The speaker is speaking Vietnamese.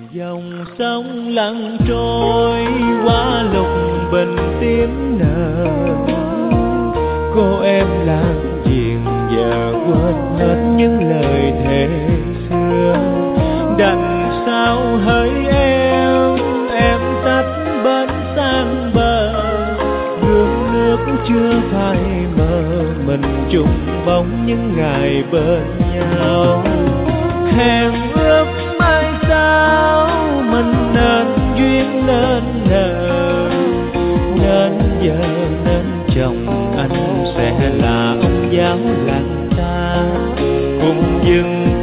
Dòng sông lặng trôi qua lục bình tím nở, cô em làm chuyện giờ quên hết những lời thề xưa. Đành sao hỡi em tách bến sang bờ, gương nước chưa phai mờ, mình chung bóng những ngày bên nhau. Hẹn ước mai sau mình nên duyên nên nợ, nên vợ nên chồng, anh sẽ là ông giáo làng ta cùng dừng